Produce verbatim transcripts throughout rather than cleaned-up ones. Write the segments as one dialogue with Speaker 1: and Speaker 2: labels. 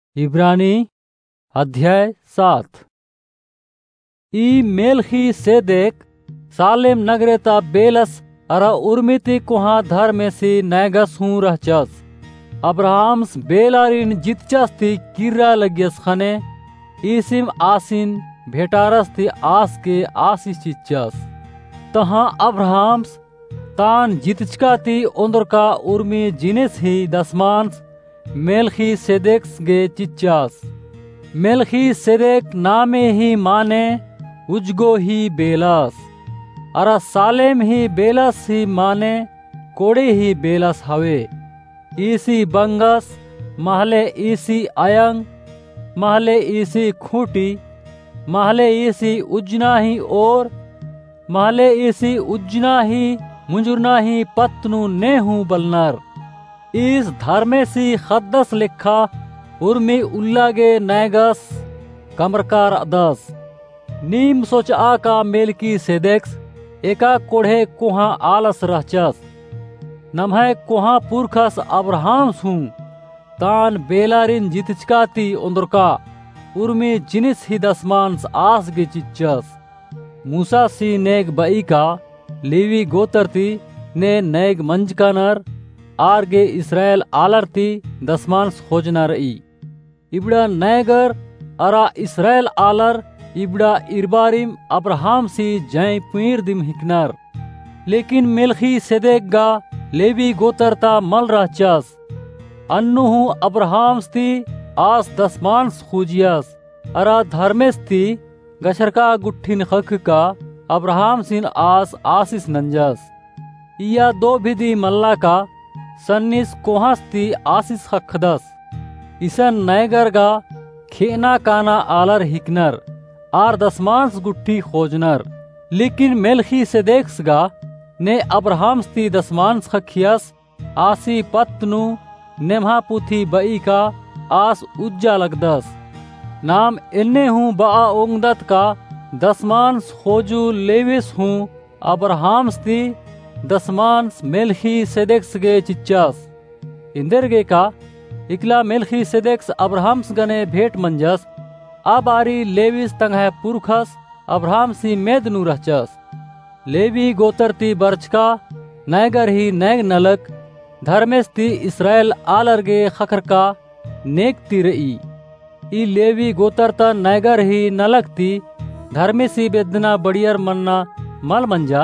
Speaker 1: इब्रानी अध्याय सात। ई मेल्खीसेदेक सालेम नगरेता बेलस अरा उर्मिति कुहा धर्मेसी नैगस हूँ रहचस। अब्राहम्स बेलारिन जितचस थी किर्रा लग्यस खने ईसिम आसिन भेटारस थी आस के आसिस चिचस। तहाँ अब्राहम्स तान जितचका थी उन्दर का उर्मी जिनेस ही दसमांस मेल्खीसेदेक गे चिच्चास। मेल्खीसेदेक नामे ही माने उजगो ही बेलस। अरा सालेम ही बेलस ही माने कोड़े ही बेलस हवे। ईसी बंगस महले ईसी अयंग महले ईसी खूटी महले ईसी उजना ही और महले ईसी उजना ही मुंजुरना ही पत्नु ने हूँ बलनर। इस धर्मे सी खद्दस लिखा उर्मी उल्लागे नैगस कमरकार अदस। नीम सोचा का मेल्खीसेदेक एका कोढ़े कुहा आलस रहचस। नम्हे कुहा पुरखस अब्राहम्स हूँ तान बेलारिन जितचकाती उन्दरका उर्मी जिनिस ही दसमांस आस गे चिच्चस। मूसा सी नेग बई का लेवी गोतरती ने नेग मंजकानर आरगे इसराइल आलरती दसमांस खोजना रही। इबड़ा नैगर अरा इसराइल आलर इबड़ा इरबारिम अब्राहम सी जय पुईर दिम हिकनर। लेकिन मेल्खीसेदेक गा लेवी गोतरता मल रहचस। अन्नु हूँ अब्राहम्स थी आस दसमांस खूजियस। अरा धर्मेस थी गशरका गुट्ठिन खक का अब्राहम सिन आस आसिस नंजस। या दो भिदी मल्ला का सन्निस कोहस्ती आसिस खखदस। इसन नैगर गा खेना काना आलर हिकनर आर दसमांस गुट्ठी खोजनर। लेकिन मेल्खीसेदेक गा ने अब्राहम्स ती दसमांस खखियस आसी पत्नु नेम्हा पुथी बई का आस उज्जा लगदस। नाम इन्ने हूँ बआ ओंगदत का दसमांस खोजू लेविस हूँ अब्राहम्स ती दसमांस मेल्खीसेदेक गे चिच्चस। इंदरगे का इकला मेल्खीसेदेक अब्राहम्स गने भेट मंजस। अब आरी लेविस तंगह पुरखस अब्राहम सी मेदनु रहचस। लेवी गोतरती बर्चका नैगर ही नैग नलक धर्मेस ती इसराइल आलरगे खखर का नेकती रई। ई लेवी गोतरता नैगर ही नलक ती धर्मेसी बेदना बड़ियर मन्ना मल मंजा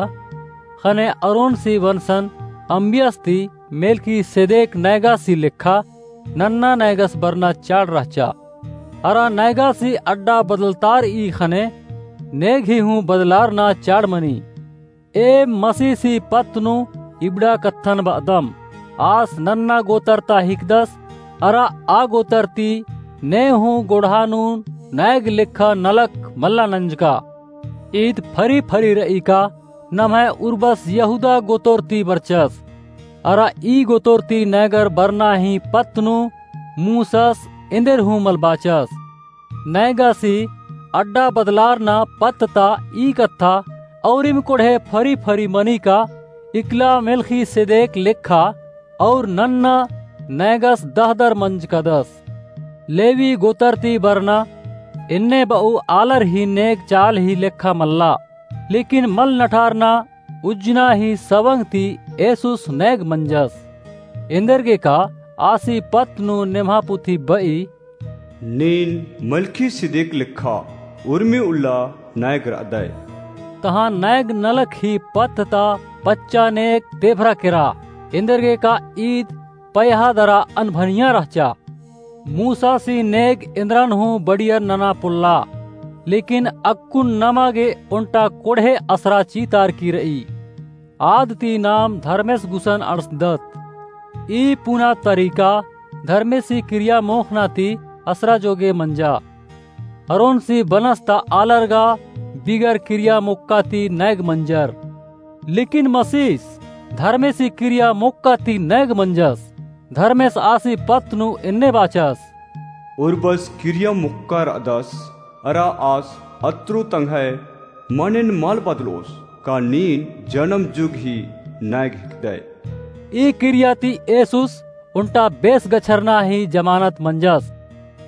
Speaker 1: खने अरोन सी वंशन अम्बियस ती मेल्खीसेदेक नैगा सी लिखा नन्ना नैगस बरना चाड़ रहचा। अरा नैगा सी अड्डा बदलतार ई खने नेग ही हूँ बदलार ना चाड़ मनी। ए मसी सी पत्नु इबड़ा कत्थन बदम आस नन्ना गोतरता हिकदस। अरा आ गोतरती ने हूँ गोढ़ानून नैग लिखा नलक मल्ला नंजका। ईद फरी फरी रई का नम्हे उर्बस यहूदा गोतोरती बरचस। अरा ई गोतोरती नैगर बरना ही पत्नु मूसस इंदर हूँ मलबाचस। नैगा सी अड्डा बदलार ना पत्ता ई कत्था और इम कोढ़े फरी फरी मनी का इकला मेल्खीसेदेक लिखा और नन्ना नैगस दहदर मंज का दस। लेवी गोतरती बरना इन्ने बहु आलर ही नेक चाल ही लेखा मल्ला। लेकिन मल नठारना उजना ही सवंग थी एसुस नेग मंजस। इंदरगे का आसी पत्नु नेम्हापुथी बई
Speaker 2: नीन मेल्खीसेदेक लिखा उर्मी उल्ला नायगर अदय।
Speaker 1: तहाँ नैग नलक ही पत्ता पच्चा नेक तेभरा किरा। इंदरगे का ईद पयहा दरा अनभनिया रहचा। मूसा सी नेग इंद्रन हूँ बड़ियर नना पुल्ला। लेकिन अक्कुन नमागे उन्टा कोढ़े असरा चीतार की रई। आदती नाम धर्मेस गुसन अड़सदत। ई पुना तरीका धर्मेसी क्रिया मोखनाती असरा जोगे मंजा। अरोन सी बनस्ता आलरगा बिगर क्रिया मुक्काती नैग मंजर। लेकिन मसीस धर्मेसी क्रिया मुक्काती नैग मंजस। धर्मेस आसी पत्नु इन्ने बाचस।
Speaker 2: उर्बस क्रिया मुक्कार अदस अरा आस अत्रु तंगह मनिन माल बदलोस का नीन जन्म जुग ही नैग हिकदय।
Speaker 1: ई क्रियाती एसुस उन्टा बेस गछरना ही जमानत मंजस।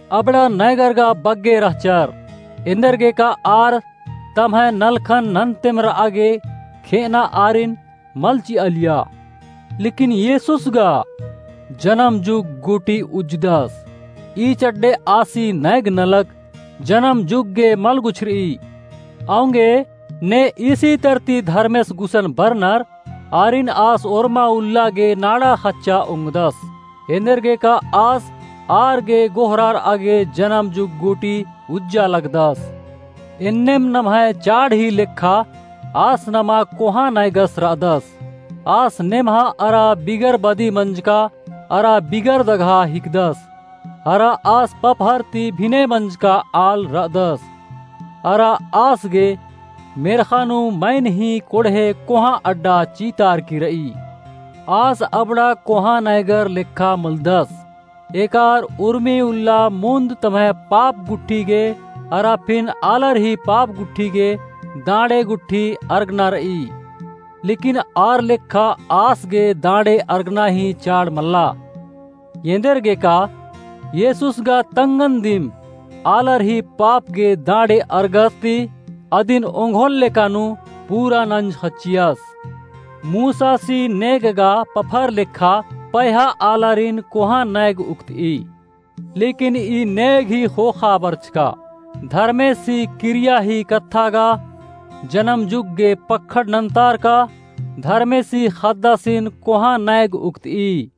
Speaker 1: अबड़ा नैगरगा बग्गे रहचर इंदरगे का आर तमह नलखन नंतिमर आगे खेना आरिन मलची अलिया। लेकिन येसुस गा जन्म जुग गुटी उजदस ई चड्डे आसी नैग नलक जन्म जुग गे मलगुछरी आऊंगे ने इसी तरती धर्मेस गुसन बरनर आरिन आस ओरमा उल्ला गे नाड़ा खच्चा उंगदस इंदरगे का आस आर गे गोहरार आगे जन्म जुग गुटी उज्जा लगदस। इन्नेम नमह चाड़ ही लेखा आस नमा कोहा नैगस रादस आस नेमहा अरा बिगर बदी मंजका अरा बिगर दघा हिकदस अरा आस पपहरती भिने मंजका आल रादस अरा आस गे मेरखानु मैन ही कोढ़े कोहा अड्डा चीतार की रई आस अबड़ा कोहा नैगर लेखा मुलदस एकार उर्मी उल्ला मुंद तमह पाप गुट्ठी गे अरा फिन आलर ही पाप गुट्ठी गे दाड़े गुट्ठी अर्गना रई। लेकिन आर लेखा आस गे दाड़े अर्गना ही चाड़ मल्ला येंदर गे का येसुस गा तंगन दिम आलर ही पाप गे दाड़े अर्गस्ती अदिन ओंघोल लेकानु पूरा नंज खचियस मूसा सी नेग गा पफर लेखा पैहा आलरिन कोहा नैग उक्त ई। लेकिन ई नेग ही खोखा बर्च का धर्मे सी क्रिया ही कत्था गा जन्म जुग गे पखड़ नंतार का धर्मे सी खद्दासीन कोहा नैग उक्त ई।